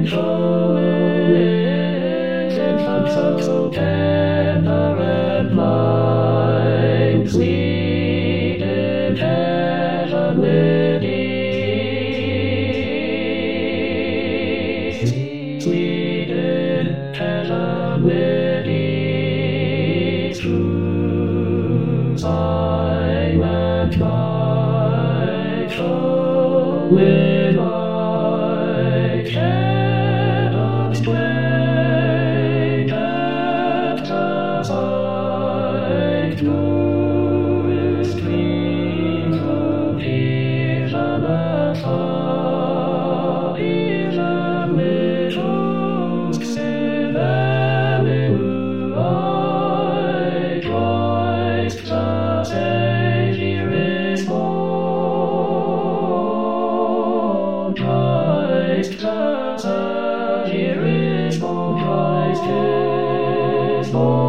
so tender and blind, sweet and heavenly deeds, sweet and heavenly deeds, through silent night, with light heaven's plain and sight, glorious dreams of vision and thought, vision with hooks in Alleluia, Christ the Savior is born, Christ the Savior is born, Christ is born.